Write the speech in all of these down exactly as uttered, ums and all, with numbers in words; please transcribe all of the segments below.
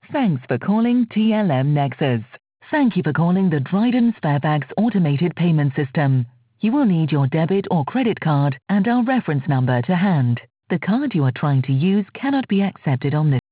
Thanks for calling T L M Nexus. Thank you for calling the Dryden Sparebags automated payment system. You will need your debit or credit card and our reference number to hand. The card you are trying to use cannot be accepted on this.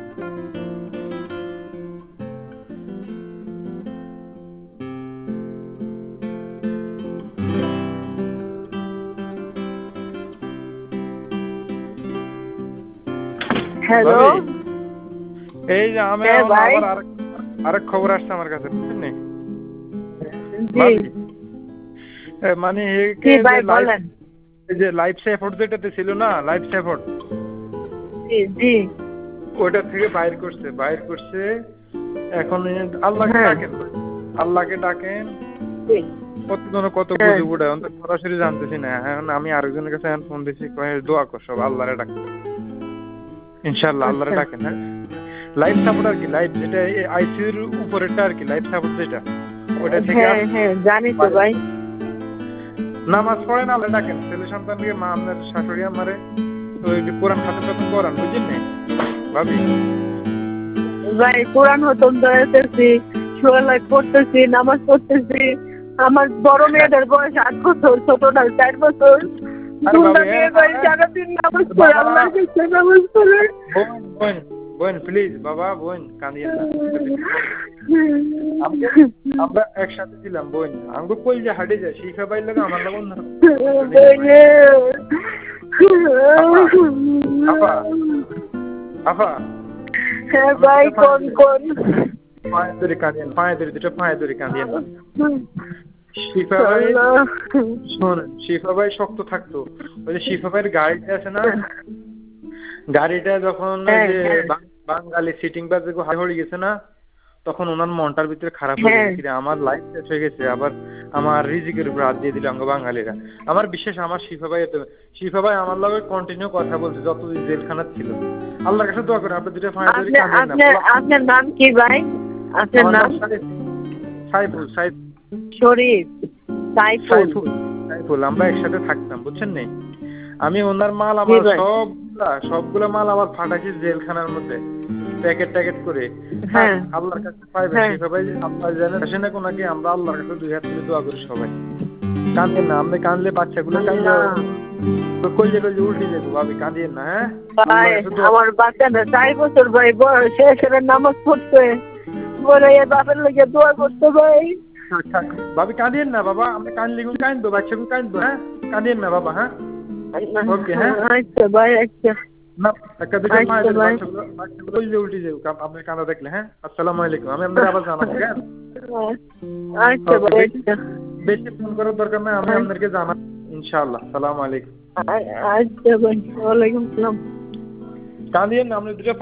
Hello এই যে আমি হ্যাঁ ভাই আবার আরেক আরেক খবর আসছে আমার কাছে বুঝছেন নি জি এ মানে এই জি যে ভাই লাইভ বলেন এই যে লাইভ সাপোর্ট যেটাতে ছিল না লাইভ সাপোর্ট জি জি ওটা থেকে বাইর করছে বাইর করছে এখন আল্লাহকে হ্যাঁ ডাকেন আল্লাহকে ডাকেন জি কতজন কত হ্যাঁ বুঝে উঠে অন্তত সরাসরি জানতেছি না এখন আমি আরেকজনের কাছে এখন ফোন দিছি কয়ে দোয়া কর সব আল্লাহরে ডাকেন ইনশাআল্লাহ আল্লাহরে আচ্ছা ডাকেন হ্যাঁ লাইভ সাপোর্ট আর কি লাইভ যেটা আইসিইউর উপরেরটা আর কি লাইভ সাপোর্ট যেটা ওটা থেকে হ্যাঁ হ্যাঁ জানি তো ভাই নামাজ পড়েন আল্লাহ ডাকেন ছেলে সন্তানকে মা আপনার শাশুড়ি আমারে ওই যে কোরআন খাতম খাতম করান বুঝলেন না ভাবি ভাই কোরআন খতম করতেছি সূরা পড়তেছি নামাজ পড়তেছি আমার বড় মেয়েদের বয়স আট বছর ছোটটার চার বছর দুটা মেয়ে ভাই সারাদিন নামাজ পড়ে আল্লাহর কাছে নামাজ পড়ে বোন বোন প্লিজ বাবা বোন কাঁদিয়েন না আমরা একসাথে ছিলাম বোন আমাকে কই যে হাঁটে যায় শিখা পাইলে আমার লাগুন না আপা আপা হ্যাঁ ভাই কোন কোন পায়ে ধরে কাঁদিয়েন পায়ে ধরে দুটো পায়ে ধরে কাঁদিয়েন না শিফা ভাই শোনেন শিফা ভাই শক্ত থাকতো ওই যে শিফা ভাইয়ের গাড়িটা আছে না গাড়িটা যখন যে বাঙালি সিটিং বাস হয়ে গেছে না তখন ওনার মনটার ভিতরে খারাপ হয়ে গেছে আমার লাইফ শেষ হয়ে গেছে আবার আমার রিজিকের উপর হাত দিয়ে দিল আঙ্গ বাঙালিরা আমার বিশেষ আমার শিফা ভাই শিফা ভাই আমার লগে কন্টিনিউ কথা বলছে যতদিন জেলখানা ছিল আল্লাহর কাছে দোয়া করে আপনি দুটো ফাঁয়া ধরে কাঁদেন না আপনার নাম কি ভাই আপনার নাম সাইফুল সাইফ শরীফ সাইফুল সাইফুল আমরা একসাথে থাকতাম বুঝছেন নি আমি ওনার মাল আমার সবগুলা সবগুলা মাল আমার ফাটাইছি জেলখানার মধ্যে প্যাকেট ট্যাকেট করে হ্যাঁ আল্লাহর কাছে পাইবেন শিফা ভাই আল্লাহ জানেন আসে না কোনাকে আমরা আল্লাহর কাছে দুই হাত তুলে দোয়া করি সবাই কাঁদেন না আপনি কাঁদলে বাচ্চাগুলো কাঁদলে তো কইলে কইলে উল্টে যাবে ভাবি কাঁদিয়েন না হ্যাঁ আমার বাচ্চাটা চার বছর ভাই বয়স সেরে নামাজ পড়ছে বলে এ বাপের লেগে দোয়া করতে ভাই ভাবি কাঁদিয়েন না বাবা আমরা কাঁদলে কাঁদবো বাচ্চাগুলো কাঁদবো হ্যাঁ কাঁদিয়েন না বাবা হ্যাঁ ওকে হ্যাঁ আচ্ছা ভাই আচ্ছা না একটা দুটো মায়ের বাচ্চাগুলো বাচ্চাগুলো উল্টে উল্টে যাবে আপনি কাঁদা দেখলে হ্যাঁ আসসালামু আলাইকুম আমি আপনাদের আবার জানাবো হ্যাঁ আচ্ছা ভাই আচ্ছা বেশি ফোন করার দরকার নাই আমি আপনাদেরকে জানাবো ইনশাআল্লাহ আসসালামু আলাইকুম আচ্ছা ভাই ওয়ালাইকুম আসসালাম কাঁদিয়েন না আপনি দুটো